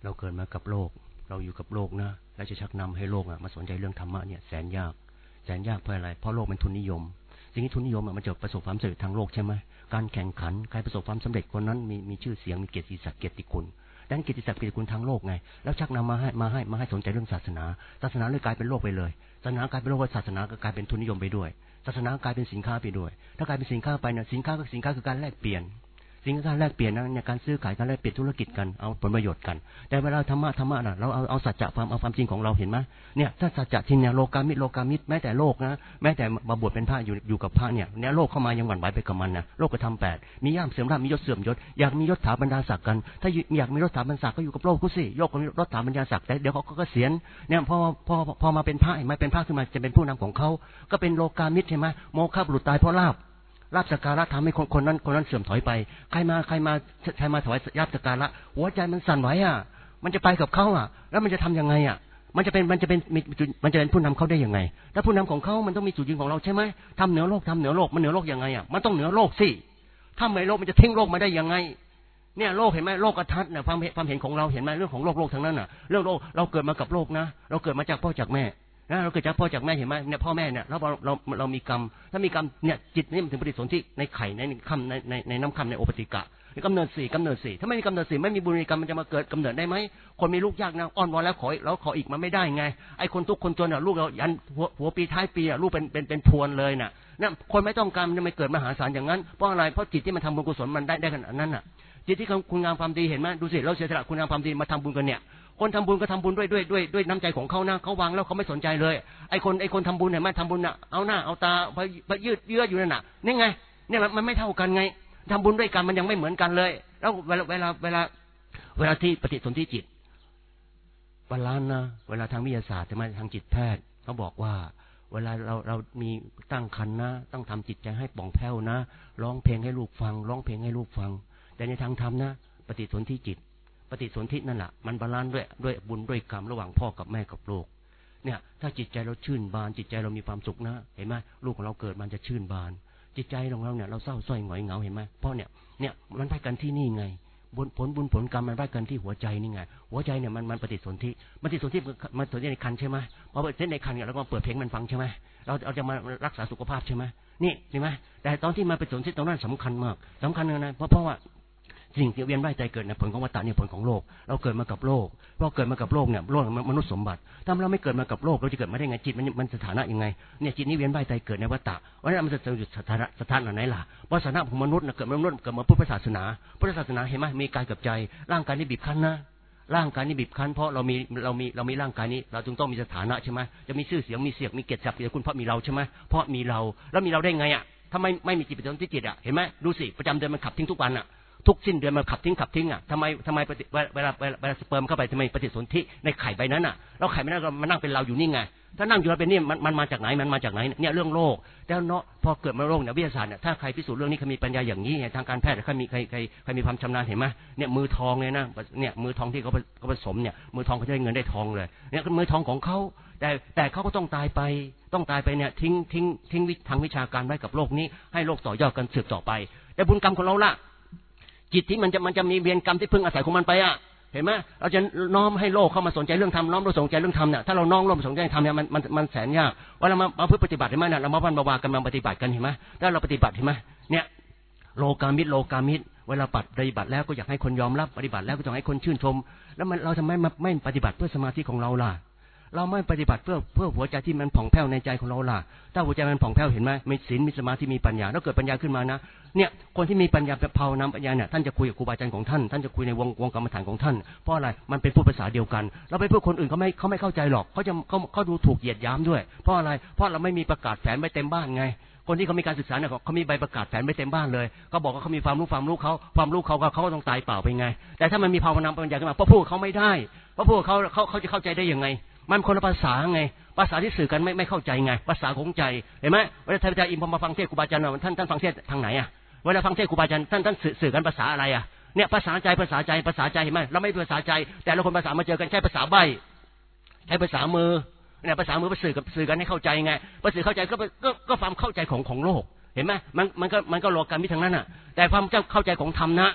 เราเกิดมากับโลกเราอยู่กับโลกนะแล้วจะชักนำให้โลกมาสนใจเรื่องธรรมะเนี่ยแสนยากเพราะอะไรเพราะโลกเป็นทุนนิยมสิ่งที่ทุนนิยมมันจะประสบความสำเร็จทางโลกใช่ไหมการแข่งขันใครประสบความสำเร็จคนนั้นมีชื่อเสียงมีเกียรติศักดิ์เกียรติคุณดังนั้นเกียรติศักดิ์เกียรติคุณทางโลกไงแล้วชักนำมาให้สนใจเรื่องศาสนาเลยกลายเป็นโลกไปเลยศาสนากลายเป็นโลกศาสนาก็กลายเป็นทุนนิยมไปด้วยศาสนากลายเป็นสินค้าไปด้วยถ้ากลายเป็นสินค้าไปเนี่ยสินค้าคือการแลกเปลี่ยนสิ่งการแลกเปลี่ยนนะเนี่ยการซื้อขายการแลกเปลี่ยนธุรกิจกันเอาผลประโยชน์กันแต่เวลาธรรมะน่ะเราเอาสัจจะความจริงของเราเห็นไหมเนี่ยถ้าสัจจะที่เนี่ยโลกามิตแม้แต่โลกนะแม้แต่มาบวชเป็นพระอยู่กับพระเนี่ยโลกเข้ามายังหวั่นไหวไปกับมันนะโลกกระทำ8มีย่ามเสื่อมราบมียศเสื่อมยศอยากมียศถาบรรดาศักดิ์กันถ้าอยากมียศถาบรรดาศักดิ์ก็อยู่กับโลกกูสิโยกกับยศถาบรรดาศักดิ์แต่เดี๋ยวเขาก็เกษียณเนี่ยพอมาเป็นพระไม่เป็นพระขึ้นมาจะเป็นผู้นำของเขาก็เป็นโลกามิตใช่ไหมโมฆะบุรุษตายเพราะลาภสักการะทำให้คนนั้นเสื่อมถอยไปใครมาถวายลาภสักการะหัวใจมันสั่นไหวมันจะไปกับเขาแล้วมันจะทำยังไงมันจะเป็นผู้นำเขาได้ยังไงถ้าผู้นำของเขามันต้องมีจุดยืนของเราใช่ไหมทำเหนือโลกมันเหนือโลกยังไงมันต้องเหนือโลกสิถ้าไม่โลกมันจะทิ้งโลกมาได้ยังไงเนี่ยโลกเห็นไหมโลกกทัดเนี่ยความเห็นของเราเห็นไหมเรื่องของโลกทั้งนั้นเรื่องโลกเราเกิดมากับโลกนะเราเกิดมาจากพ่อจากแม่เราเกิดจากพ่อจากแม่เห็นไหมเนี่ยพ่อแม่เนี่ยแล้วเรามีกรรมถ้ามีกรรมเนี่ยจิตนี่มันถึงปฏิสนธิในไข่ในค่ำในน้ำค่ำในโอปติกะกำเนิด4ถ้าไม่มีกำเนิด4ไม่มีบุญกรรมมันจะมาเกิดกำเนิดได้ไหมคนมีลูกยากนะอ้อนวอนแล้วขออีกมันไม่ได้ไงไอ้คนทุกคนจนลูกเรายันหัวปีท้ายปีลูกเป็นพวนเลยน่ะนั่นคนไม่ต้องการมันจะไม่เกิดมหาศาลอย่างนั้นเพราะอะไรเพราะจิตที่มันทำบุญกุศลมันได้ขนาดนั้นจิตที่คุณงามความดีเห็นไหมดูสิเราเสียสละคุณงามความดีมาทำบุญกันเนี่ยคนทำบุญก็ทำบุญด้วยน้ำใจของเขานะเขาวางแล้วเขาไม่สนใจเลยไอ้คนทำบุญเห็นไหมทำบุญเอาหน้าเอาตาไปยืดเยื้ออยู่นั่นนี่ไงเนี่ยมันไม่เท่ากันไงทำบุญด้วยกันมันยังไม่เหมือนกันเลยแล้วเวลาที่ปฏิสนธิจิตบาลานซ์นะเวลาทางวิทยาศาสตร์ใช่ไหมทางจิตแพทย์เขาบอกว่าเวลาเรามีตั้งครรภ์นะต้องทำจิตใจให้ป่องแผ้วนะร้องเพลงให้ลูกฟังแต่ในทางธรรมนะปฏิสนธิจิตปฏิสนธินั่นแหละมันบาลานซ์ด้วยบุญด้วยกรรมระหว่างพ่อกับแม่กับลูกเนี่ยถ้าจิตใจเราชื่นบานจิตใจเรามีความสุขนะเห็นไหมลูกของเราเกิดมันจะชื่นบานจิตใจของเราเนี่ยเราเศร้าส้อยหงอยเหงาเห็นไหมเพราะเนี่ยมันไปกันที่นี่ไงผลกรรมมันไปกันที่หัวใจนี่ไงหัวใจเนี่ยมันปฏิสนธิมันปฏิสนธิในคันใช่ไหมพอเส้นในคันเนี่ยเราก็เปิดเพลงมันฟังใช่ไหมเราจะมารักษาสุขภาพใช่ไหมนี่ใช่ไหมแต่ตอนที่มาปฏิสนธิตรงนั้นสำคัญมากเลยนะเพราะว่าสิ่งที่เวียนว่ายตายเกิดเนี่ยผลของวัฏฏะเนี่ยผลของโลกเราเกิดมากับโลกเราเกิดมากับโลกเนี่ยโลกมนุษย์สมบัติถ้าเราไม่เกิดมากับโลกเราจะเกิดมาได้ไงจิตมันสถานะยังไงเนี่ยจิตนี้เวียนว่ายตายเกิดในวัฏฏะเพราะฉะนั้นมันจะอยู่สถานะไหนล่ะเพราะสถานะของมนุษย์เกิดมาพุทธศาสนาเห็นไหมมีกายกับใจร่างกายนี่บีบคั้นนะร่างกายนี่บีบคั้นเพราะเรามีร่างกายนี้เราจึงต้องมีสถานะใช่ไหมจะมีชื่อเสียงมีเสียงมีเกียรติศักดิ์คุณเพราะมีเราใช่ไหมเพราะมีเราแล้วมีเราได้ไงถ้าไม่มีจิตปฏิสนธิจิตเห็นไหมดูสิประจำเดือนมันขับทิ้งทุกวันทุกสิ้นเดือนมาขับทิ้งทำไมเวลาสเปิร์มเข้าไปทำไมปฏิสนธิในไข่ใบนั้นแล้วไข่ใบนั้นมันนั่งเป็นเราอยู่นี่ไงถ้านั่งอยู่เราเป็นนี่มันมาจากไหนเนี่ยเรื่องโลกแล้วเนาะพอเกิดมาโลกเนี่ยวิทยาศาสตร์เนี่ยถ้าใครพิสูจน์เรื่องนี้เขามีปัญญาอย่างนี้ทางการแพทย์ใครมีความชำนาญเห็นไหมเนี่ยมือทองเลยนะเนี่ยมือทองที่เขาผสมเนี่ยมือทองเขาจะได้เงินได้ทองเลยเนี่ยมือทองของเขาแต่เขาก็ต้องตายไปเนี่ยทิ้งทางวิชาการไว้กับโลกนี้ให้โลกต่อยอดกันสืบต่อไปแต่บุญกรรมของเราล่ะจิตที่มันจะมีเวียนกรรมที่พึ่งอาศัยของมันไปเห็นไหมเราจะน้อมให้โลกเข้ามาสนใจเรื่องธรรมน้อมเราสนใจเรื่องธรรมเนี่ยถ้าเราน้อมสนใจธรรมเนี่ยมันแสนยากว่าเรามาเพื่อปฏิบัติเห็นไหมเนี่ยเรามาวันมาวากันมาปฏิบัติกันเห็นไหมถ้าเราปฏิบัติเห็นไหมเนี่ยโลกามิตเวลาปฏิบัติแล้วก็อยากให้คนยอมรับปฏิบัติแล้วก็ต้องให้คนชื่นชมแล้วเราทำไมไม่ปฏิบัติเพื่อสมาธิของเราล่ะเราไม่ปฏิบัติเพื่อหัวใจที่มันผ่องแผ้วในใจของเราล่ะถ้าหัวใจมันผ่องแผ้วเห็นไหมมีศีลมีสมาธิมีปัญญาแล้วเกิดปัญญาขึ้นมานะเนี่ยคนที่มีปัญญาภาวนาปัญญาเนี่ยท่านจะคุยกับครูบาอาจารย์ของท่านจะคุยในวงกรรมฐานของท่านเพราะอะไรมันเป็นพูดภาษาเดียวกันเราไปพูดคนอื่นเขาไม่เข้าใจหรอกเขาดูถูกเหยียดหยามด้วยเพราะอะไรเพราะเราไม่มีประกาศแฝงไว้เต็มบ้านไงคนที่เขามีการศึกษาเนี่ยเขามีใบประกาศแฝงไว้เต็มบ้านเลยก็บอกว่าเขามีความรู้เขาก็ต้องตายเปล่าไปไงแต่ถ้ามันมีภาวนาปัญญาขึ้นมาเพราะพูดเขาไม่ได้เพราะพูดเขาจะเข้าใจได้ยังไงมันคนละภาษาไงภาษาที่สื่อกันไม่เข้าใจไงภาษาของใจเห็นไหมเวลาท่านอาจารย์อิมพอมาฟังเทศครูบาอาจารย์ท่านฟังเทศทางไหนเวลาฟังเทศครูบาอาจารย์ท่านสื่อกันภาษาอะไรเนี่ยภาษาใจเห็นไหมเราไม่ภาษาใจแต่ละคนภาษามาเจอกันใช้ภาษาใบใช้ภาษามือเนี่ยภาษามือไปสื่อกันให้เข้าใจไงพอสื่อเข้าใจก็ความเข้าใจของโลกเห็นไหมมันก็โลกามิตรทั้งนั้นแต่ความเข้าใจของธรรมนะ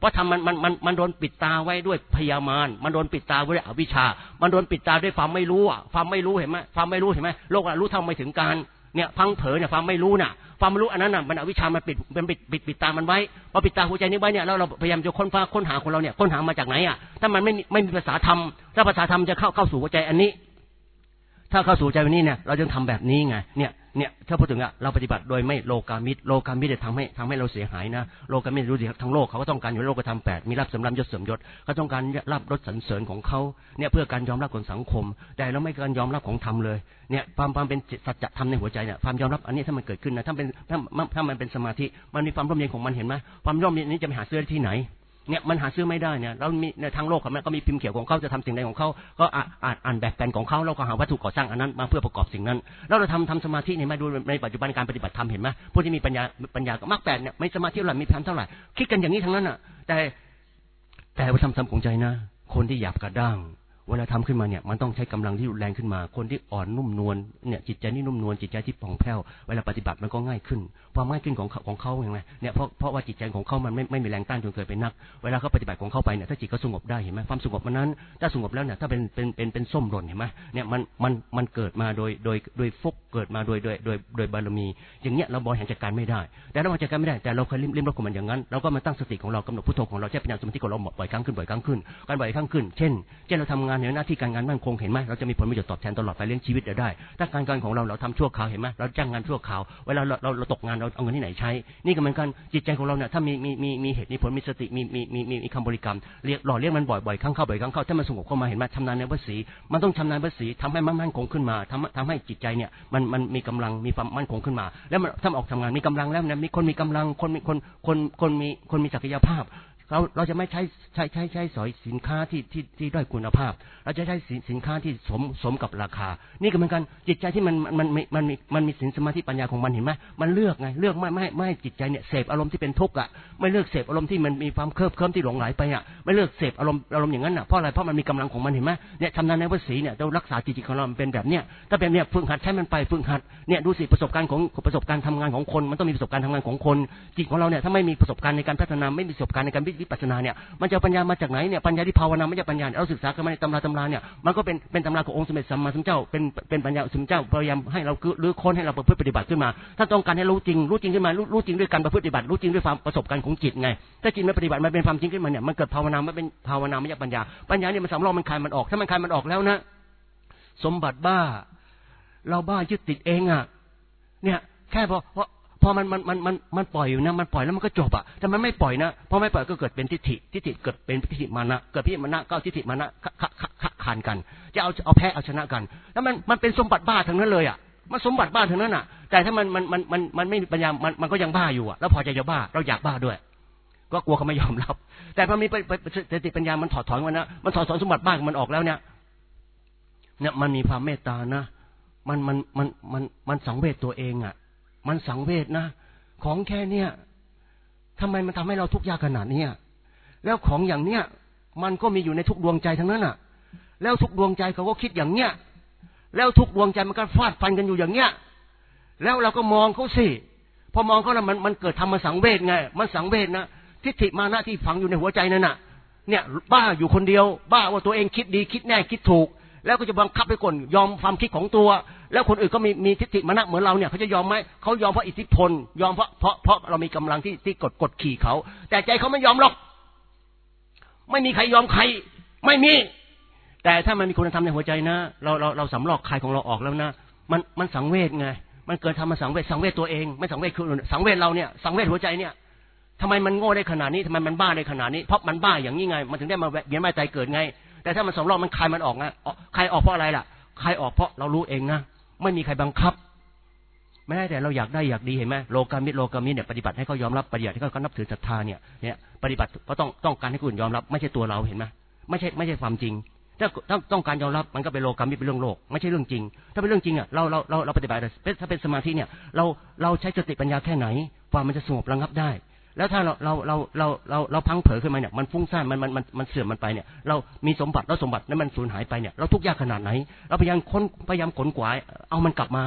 เพราะทำมันโดนปิดตาไว้ด้วยพยามารมันโดนปิดตาไว้ด้วยอวิชชามันโดนปิดตาด้วยความไม่รู้ความไม่รู้เห็นไหมความไม่รู้เห็นไหมโลกรู้เท่าไม่ถึงการเนี่ยพังเผยเนี่ยความไม่รู้น่ะความไม่รู้อันนั้นน่ะมันอวิชชามันปิดตามันไว้พอปิดตาหัวใจนี้ไว้เนี่ยแล้วเราพยายามจะค้นหาของเราเนี่ยค้นหามาจากไหนอ่ะถ้ามันไม่มีภาษาธรรมถ้าภาษาธรรมจะเข้าสู่หัวใจอันนี้ถ้าเข้าสู่ใจวันนี้เนี่ยเราจะทำแบบนี้ไงเนี่ยถ้าพูดถึงเราปฏิบัติโดยไม่โลกามิตรจะทำให้เราเสียหายนะโลกามิตรรู้สิทั้งโลกเขาก็ต้องการอยู่โลกธรรม8มีลาภสำราญยศเสริมยศเขาต้องการลาภยศสรรเสริญของเขาเนี่ยเพื่อการยอมรับของสังคมแต่เราไม่การยอมรับของธรรมเลยเนี่ยความเป็นสัจธรรมในหัวใจเนี่ยความยอมรับอันนี้ถ้ามันเกิดขึ้นนะถ้ามันเป็นสมาธิมันมีความร่มเย็นของมันเห็นไหมความร่มเย็นนี้จะไปหาซื้อที่ไหนเนี่ยมันหาซื้อไม่ได้เนี่ยเรามีในทางโลกเขาก็มีพิมพ์เขียวของเขาจะทำสิ่งใดของเขาก็อ่านแบบแปลนของเขาเราก็หาวัตถุก่อสร้างอันนั้นมาเพื่อประกอบสิ่งนั้นแล้วเราทำสมาธิเนี่ยมาดูในปัจจุบันการปฏิบัติธรรมเห็นไหมผู้ที่มีปัญญาก็มรรค8เนี่ยไม่สมาธิเท่าไหร่มีธรรมเท่าไหร่คิดกันอย่างนี้ทั้งนั้นอ่ะแต่ว่าทำของใจนะคนที่หยาบกระด้างเวลาทำขึ้นมาเนี่ยมันต้องใช้กำลังที่รุนแรงขึ้นมาคนที่อ่อนนุ่มนวลเนี่ยจิตใจนี่นุ่มนวลจิตใจที่ผ่องแผ้วเวลาปฏิบัติมันก็ง่ายขึ้นความง่ายขึ้นของเขาอย่างไรเนี่ยเพราะว่าจิตใจของเขามันไม่มีแรงต้านจนเกิดเป็นนักเวลาเขาปฏิบัติของเขาไปเนี่ยถ้าจิตเขาสงบได้เห็นไหมความสงบมันนั้นถ้าสงบแล้วเนี่ยถ้าเป็นส้มหล่นเห็นไหมเนี่ยมันเกิดมาโดยฟุกเกิดมาโดยบารมีอย่างเงี้ยเราบริหารจัดการไม่ได้แต่เราจัดการไม่ได้แต่เราเคยลิ้มรสของมันอย่างนั้นเราก็มาตั้งสติของเรากำหนดพุทโธของเราใช้ปัญญาสมาธิของเราบ่อยครั้งขึ้นการบ่อยครั้งขึ้นเช่นเราทำงานในหน้าที่การงานมั่นคงเห็นไหมเราจะมีผลประโยชน์ตอบแทนตลอดไปเลี้ยงชีวิตได้ถ้าการของเราทำชั่วคราวเห็นไหมเราจ้างงานชั่วคราวเวลาเราตกงานเราเอาเงินที่ไหนใช้นี่ก็เหมือนกันจิตใจของเราเนี่ยถ้ามีเหตุมีผลมีสติมีคำบริกรรมหล่อเลี้ยงมันบ่อยครั้งเข้าถ้ามันสงบเข้ามาเห็นไหมชำนาญในวสีมันต้องชำนาญวสีทำให้มั่นคงขึ้นมาทำให้จิตใจเนี่ยมันมีกำลังมีความมั่นคงขึ้นมาแล้วถ้าออกทำงานมีกำลังแล้วเนี่ยมีคนมีกำลังคนมีศักยภาพเราจะไม่ใช้สอยสินค้าที่ด้อยคุณภาพเราจะใช้สินค้าที่สมกับราคานี่ก็เหมือนกันจิตใจที่มันมีศีลสมาธิปัญญาของมันเห็นไหมมันเลือกไงเลือกไม่ให้จิตใจเนี่ยเสพอารมณ์ที่เป็นทุกข์อ่ะไม่เลือกเสพอารมณ์ที่มันมีความเคลิ้มที่หลงไหลไปอ่ะไม่เลือกเสพอารมณ์อย่างนั้นอ่ะเพราะอะไรเพราะมันมีกำลังของมันเห็นไหมเนี่ยชำนาญในวสีเนี่ยเรารักษาจิตของเราเป็นแบบเนี้ยถ้าเป็นเนี่ยฝึกหัดใช้มันไปฝึกหัดเนี่ยดูสิประสบการณ์ทำงานของคนมันต้องมีประสบการณ์ทำงานของคนจิตของเราเนี่ยถ้าไม่มีประสบการณ์ในการพัฒนาไม่มีประสบการณ์ในการวิปัสสนาเนี่ยมันจะปัญญามาจากไหนเนี่ยปัญญาที่ภาวนาไม่ใช่ปัญญาเราศึกษากันมาในตำราเนี่ยมันก็เป็นตำราขององค์สมเด็จสัมมาสัมพุทธเจ้าเป็นปัญญาสมเด็จเจ้าพยายามให้เรารื้อค้นให้เราประพฤติปฏิบัติขึ้นมาถ้าต้องการให้รู้จริงขึ้นมารู้จริงด้วยการประพฤติปฏิบัติรู้จริงด้วยความประสบการณ์ของจิตไงถ้าจิตไม่ปฏิบัติมันเป็นความจริงขึ้นมาเนี่ยมันเกิดภาวนาไม่เป็นภาวนาไม่ใช่ปัญญาเนี่ยมันสำรอกมันคลายมันออกถ้ามันคลายมันออกแล้วนะสมบัติบ้าเราบ้ายึดติดเองอ่ะเนี่ยแค่พอมันปล่อยอยู่นะมันปล่อยแล้วมันก็จบอ่ะแต่มันไม่ปล่อยนะพอไม่ปล่อยก็เกิดเป็นทิฏฐิเกิดเป็นทิฏฐิมานะเกิดพิมานะก็ทิฏฐิมานะขานกันจะเอาแพ้เอาชนะกันแล้วมันเป็นสมบัติบ้าทั้งนั้นเลยอ่ะมันสมบัติบ้าทั้งนั้นอ่ะแต่ถ้ามันไม่มีปัญญามันก็ยังบ้าอยู่อ่ะแล้วพอจะบ้าเราอยากบ้าด้วยก็กลัวเขาไม่ยอมรับแต่พอมีสติปัญญามันถอดถอนมันนะมันถอดถอนสมบัติบ้ามันออกแล้วเนี่ยมันมีความเมตตานะมันสังเวชตัวเองอ่ะมันสังเวชนะของแค่เนี้ยทำไมมันทำให้เราทุกข์ยากขนาดนี้แล้วของอย่างเนี้ยมันก็มีอยู่ในทุกดวงใจทั้งนั้นอ่ะแล้วทุกดวงใจเขาก็คิดอย่างเนี้ยแล้วทุกดวงใจมันก็ฟาดฟันกันอยู่อย่างเนี้ยแล้วเราก็มองเขาสิพอมองเขาแล้วมันเกิดธรรมสังเวชไงมันสังเวชนะทิฏฐิมานะที่ฝังอยู่ในหัวใจนั่นน่ะเนี่ยบ้าอยู่คนเดียวบ้าว่าตัวเองคิดดีคิดแน่คิดถูกแล้วก็จะบังคับให้คนยอมความคิดของตัวแล้วคนอื่นก็มีทิฏฐิมานะเหมือนเราเนี่ยเขาจะยอมไหมเขายอมเพราะอิทธิพลยอมเพราะเรามีกำลังที่กดขี่เขาแต่ใจเขาไม่ยอมหรอกไม่มีใครยอมใครไม่มีแต่ถ้ามันมีคุณธรรมในหัวใจนะเราสำรอกคายของเราออกแล้วนะมันสังเวชไงมันเกิดทำมาสังเวชตัวเองไม่สังเวชคือสังเวชเราเนี่ยสังเวชหัวใจเนี่ยทำไมมันโง่ได้ขนาดนี้ทำไมมันบ้าได้ขนาดนี้เพราะมันบ้าอย่างนี้ไงมันถึงได้มาเวียนว่ายตายเกิดไงแต่ถ้ามันสำรอกมันคลายมันออกนะคลายออกเพราะอะไรล่ะคลายออกเพราะเรารู้เองนะไม่มีใครบังคับไม่ได้แต่เราอยากได้อยากดีเห็นไหมโลกามิตรเนี่ยปฏิบัติให้เขายอมรับปฏิบัติให้เขานับถือศรัทธาเนี่ยปฏิบัติก็ต้องการให้คนอื่นยอมรับไม่ใช่ตัวเราเห็นไหมไม่ใช่ความจริงถ้าต้องการยอมรับมันก็เป็นโลกามิตรเป็นเรื่องโลกไม่ใช่เรื่องจริงถ้าเป็นเรื่องจริงอ่ะเราปฏิบัติถ้าเป็นสมาธิเนี่ยเราใช้สติปัญญาแค่ไหนความมันจะสงบระงับได้แล้วถ้าเราพังเผลอขึ้นมาเนี่ยมันฟุ้งซ่านมันเสื่อมมันไปเนี่ยเรามีสมบัติแล้วสมบัตินั้นมันสูญหายไปเนี่ยเราทุกข์ยากขนาดไหนเราพยายามขนขวายเอามันกลับมา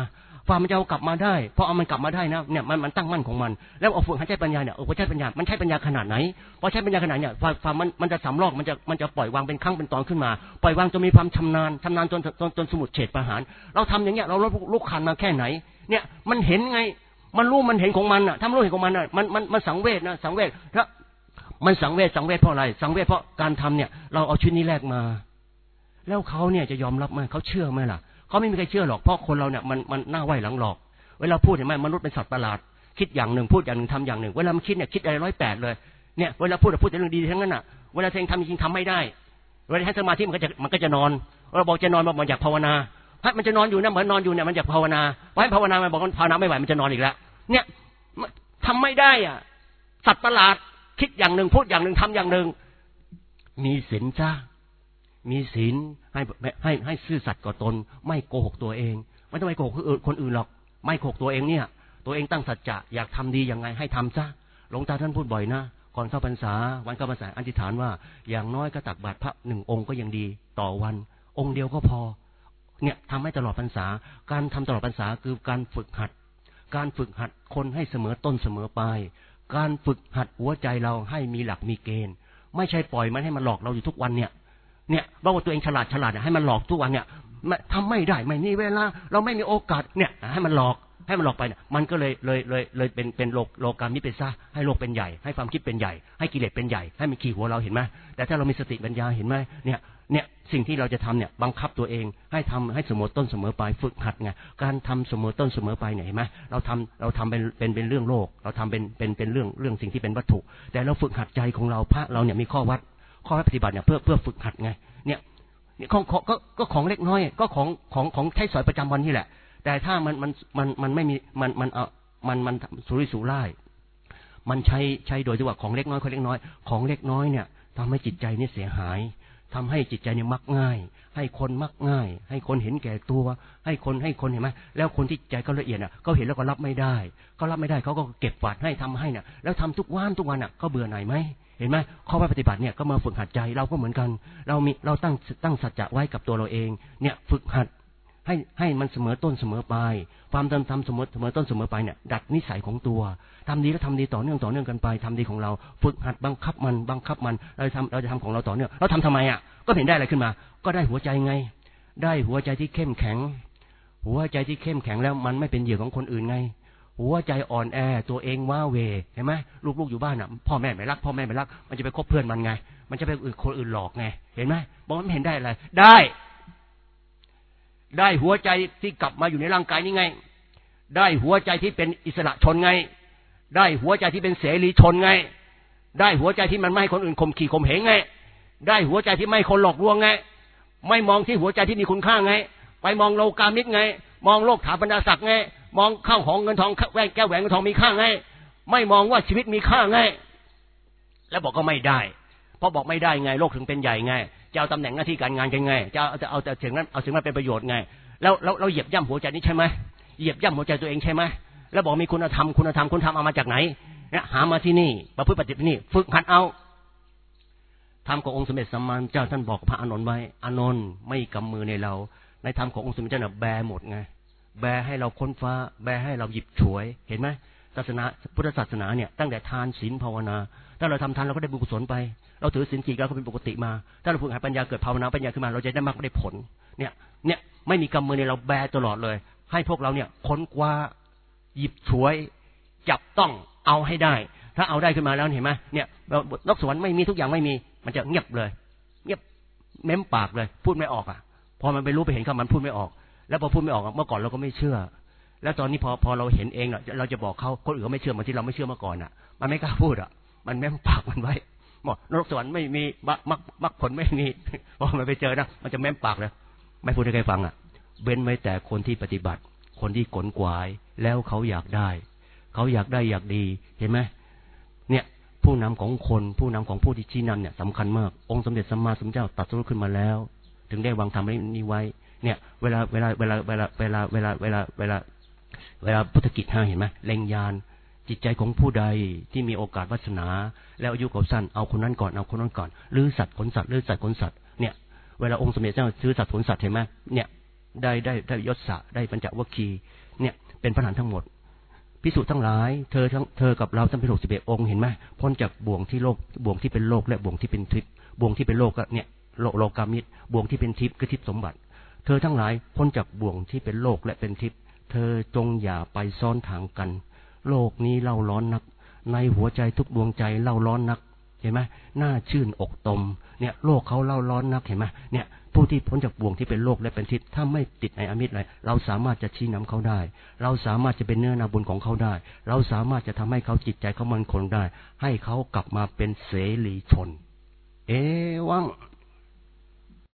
ความมันจะเอากลับมาได้พอเอามันกลับมาได้นะเนี่ยมันตั้งมั่นของมันแล้วเอาฝึกให้ใช้ปัญญาเนี่ยพอใช้ปัญญามันใช้ปัญญาขนาดไหนพอใช้ปัญญาขนาดเนี่ยความมันจะสำรอกมันจะปล่อยวางเป็นครั้งเป็นตอนขึ้นมาปล่อยวางจนมีความชำนาญจนสมุดเฉดประหารเราทำอย่างเงี้ยเราลดลูกคันมาแค่ไหนเนี่ยมันเห็นไงมันรู้มันเห็นของมันอ่ะทำรู้เห็นของมันอ่ะมันสังเวชนะสังเวชแล้วมันสังเวชเพราะอะไรสังเวชเพราะการทำเนี่ยเราเอาชีวิตนี้แลกมาแล้วเขาเนี่ยจะยอมรับไหมเขาเชื่อไหมล่ะเขาไม่มีใครเชื่อหรอกเพราะคนเราเนี่ยมันหน้าไหวหลังหลอกเวลาพูดเห็นไหมมนุษย์เป็นสัตว์ประหลาดคิดอย่างหนึ่งพูดอย่างหนึ่งทำอย่างหนึ่งเวลามันคิดเนี่ยคิดอะไร108เลยเนี่ยเวลาพูดแต่เรื่องดีทั้งนั้นอ่ะเวลาเองทำจริงๆทำไม่ได้เวลาให้สมาธิมันก็จะนอนเราบอกจะนอนมันอยากภาวนาถ้ามันจะนอนอยู่นะเหมือนนอนอยู่เนี่ยมันอยากภาวนาพอให้ภาวนามันบอกว่าภาวนาไม่ไหวมันจะนอนอีกแล้วเนี่ยทำไม่ได้อ่ะสัตว์ประหลาดคิดอย่างหนึ่งพูดอย่างหนึ่งทำอย่างหนึ่งมีศีลจ้ามีศีลให้ซื่อสัตย์ต่อตนไม่โกหกตัวเองไม่ต้องไปโกหกคนอื่นหรอกไม่โกหกตัวเองเนี่ยตัวเองตั้งสัจจะอยากทำดียังไงให้ทำซะหลวงตาท่านพูดบ่อยนะก่อนเข้าพรรษาวันเข้าพรรษาอธิษฐานว่าอย่างน้อยก็ตักบาตรพระ1 องค์ก็ยังดีต่อวันองค์เดียวก็พอเนี่ยทำให้ตลอดพรรษาการทำตลอดพรรษาคือการฝึกหัดคนให้เสมอต้นเสมอปลายการฝึกหัดหัวใจเราให้มีหลักมีเกณฑ์ไม่ใช่ปล่อยมันให้มันหลอกเราอยู่ทุกวันเนี่ยว่าตัวเองฉลาดให้มันหลอกทุกวันเนี่ยทำไม่ได้ไม่มีเวลาเราไม่มีโอกาสเนี่ยให้มันหลอกไปเนี่ยมันก็เลยเป็นโลกามิเปซ่าให้โลกเป็นใหญ่ให้ความคิดเป็นใหญ่ให้กิเลสเป็นใหญ่ให้มันขี่หัวเราเห็นไหมแต่ถ้าเรามีสติปัญญาเห็นไหมเนี่ยสิ่งที่เราจะทำเนี่ยบังคับตัวเองให้ทำให้เสมอต้นเสมอปลายฝึกหัดไงการทำเสมอต้นเสมอปลายเนี่ยเห็นไหมเราทำเป็นเรื่องโลกเราทำเป็นเรื่องสิ่งที่เป็นวัตถุแต่เราฝึกหัดใจของเราพระเราเนี่ยมีข้อวัดปฏิบัติเนี่ยเพื่อฝึกหัดไงเนี่ยก็ของเล็กน้อยก็ของใช้สอยประจำวันนี่แหละแต่ถ้ามันไม่มีมันสุรุ่ยสุร่ายมันใช้โดยที่ว่าของเล็กน้อยของเล็กน้อยเนี่ยทำให้จิตใจนี่เสียหายทำให้จิตใจเนี่ยมักง่ายให้คนมักง่ายให้คนเห็นแก่ตัวให้คนเห็นไหมแล้วคนที่ใจเขาละเอียดอ่ะเขาเห็นแล้วก็รับไม่ได้เขาก็เก็บกวาดให้ทำให้เนี่ยแล้วทำทุกวันอ่ะเขาเบื่อหน่ายไหมเห็นไหมข้อปฏิบัติเนี่ยก็มาฝึกหัดใจเราก็เหมือนกันเราตั้งสัจจะไว้กับตัวเราเองเนี่ยฝึกหัดให้มันเสมอต้นเสมอปลายความทำเสมอต้นเสมอปลายเนี่ยดัดนิสัยของตัวทำดีแล้วทำดีต่อเนื่องกันไปทำดีของเราฝึกหัดบังคับมันเราจะทำของเราต่อเนื่องเราทำทำไมอ่ะก็เห็นได้อะไรขึ้นมาก็ได้หัวใจไงได้หัวใจที่เข้มแข็งแล้วมันไม่เป็นเหยื่อของคนอื่นไงหัวใจอ่อนแอตัวเองว้าเวเห็นไหมลูกอยู่บ้านอ่ะพ่อแม่ไม่รักมันจะไปคบเพื่อนมันไงมันจะไปคนอื่นหลอกไงเห็นไหมบอกมันไม่เห็นได้อะไรได้หัวใจที่กลับมาอยู่ในร่างกายนี่ไงได้หัวใจที่เป็นอิสระชนไงได้หัวใจที่เป็นเสรีชนไงได้หัวใจที่มันไม่ให้คนอื่นข่มขี่ข่มเหงไงได้หัวใจที่ไม่ให้คนหลอกลวงไงไม่มองที่หัวใจที่มีคุณค่าไงไปมองโลกามิตรไงมองโลกถาบรรดาศักดิ์ไงมองข้าวของเงินทองแก้วแหวนเงินทองมีค่าไงไม่มองว่าชีวิตมีค่าไงแล้วบอกก็ไม่ได้เพราะบอกไม่ได้ไงโลกถึงเป็นใหญ่ไงจะเอาตำแหน่งหน้าที่การงานกันไงจะเอาแต่สิ่งนั้นเอาสิ่งนั้นเป็นประโยชน์ไงแล้วเราเหยียบย่ำหัวใจนี้ใช่ไหมเหยียบย่ำหัวใจตัวเองใช่ไหมแล้วบอกมีคุณธรรมคุณเอามาจากไหนเนี่ยหามาที่นี่ประพฤติปฏิบัตินี่ฝึกหัดเอาธรรมขององค์สมเด็จสัมมาสัมพุทธเจ้าท่านบอกพระอานนท์ไว้อานนท์ไม่กำมือในเราในธรรมขององค์สมเด็จเจ้าเนี่ยแบหมดไงแบให้เราค้นฟ้าแบให้เราหยิบฉวยเห็นไหมศาสนาพุทธศาสนาเนี่ยตั้งแต่ทานศีลภาวนาถ้าเราทำทานเราก็ได้บุญกุศลไปเราถือศีล4เราก็เป็นปกติมาถ้าเราฝึกหัดปัญญาเกิดภาวนาปัญญาขึ้นมาเราจะได้มรรคได้ผลเนี่ยไม่มีกำมือในเราแบตลอดเลยให้พวกเราเนี่ยค้นคว้าหยิบฉวยจับต้องเอาให้ได้ถ้าเอาได้ขึ้นมาแล้วเห็นไหมเนี่ยนกสวรรค์ไม่มีทุกอย่างไม่มีมันจะเงียบเลยเงียบเม้มปากเลยพูดไม่ออกอ่ะพอมันไปรู้ไปเห็นคำมันพูดไม่ออกแล้วพอพูดไม่ออกเมื่อก่อนเราก็ไม่เชื่อแล้วตอนนี้พอเราเห็นเองเราจะบอกเขาคนอื่นเขาไม่เชื่อเหมือนที่เราไม่เชื่อเมื่อก่อนอ่ะมันไม่กล้าพูดอ่ะมันเม้มปากมันไว้บอกนรกสวรรค์ไม่มีมรรคผลไม่มีพอมันไปเจอนะมันจะเม้มปากเลยไม่พูดให้ใครฟังอ่ะเว้นไว้แต่คนที่ปฏิบัติคนที่ขนขวายแล้วเขาอยากได้อยากดีเห็นไหมเนี่ยผู้นำของคนผู้นำของผู้ที่ชี้นำเนี่ยสำคัญมากองค์สมเด็จสัมมาสัมพุทธเจ้าตรัสรู้ขึ้นมาแล้วถึงได้วางธรรมนี้ไว้เนี่ยเวลาพุทธกิจ5เห็นไหมเล็งยานจิตใจของผู้ใดที่มีโอกาสวาสนาแล้วอายุเขาสั้นเอาคนนั้นก่อนหรือสัตว์ขนสัตว์เนี่ยเวลาองค์สมเด็จเจ้าซื้อสัตว์ขนสัตว์เห็นไหมเนี่ยได้ยศได้ปัญจวัคคีย์เนี่ยเป็นพระอรหันต์ทั้งหมดภิกษุทั้งหลายเธอกับเราทั้งเป็น61องค์เห็นไหมพ้นจากบ่วงที่โลกบ่วงที่เป็นโลกและบ่วงที่เป็นทิพย์บ่วงที่เป็นโลกก็เนี่ยโลกามิตรบ่วงที่เป็นทิพย์คือทิพย์สมบัติเธอทั้งหลายพ้นจากบ่วงที่เป็นโลกและเป็นทิพย์เธอจงอย่าไปซ้อนทางกันโลกนี้เล่าร้อนนักในหัวใจทุกดวงใจเล่าร้อนนักเห็นไหมน่าชื่นอกตมเนี่ยโลกเขาเล่าร้อนนักเห็นไหมเนี่ยผู้ที่พ้นจากบ่วงที่เป็นโลกและเป็นทิพย์ถ้าไม่ติดในอมิตรอะไรเราสามารถจะชี้นำเขาได้เราสามารถจะเป็นเนื้อนาบุญของเขาได้เราสามารถจะทำให้เขาจิตใจเขามั่นคงได้ให้เขากลับมาเป็นเสรีชนเอวัง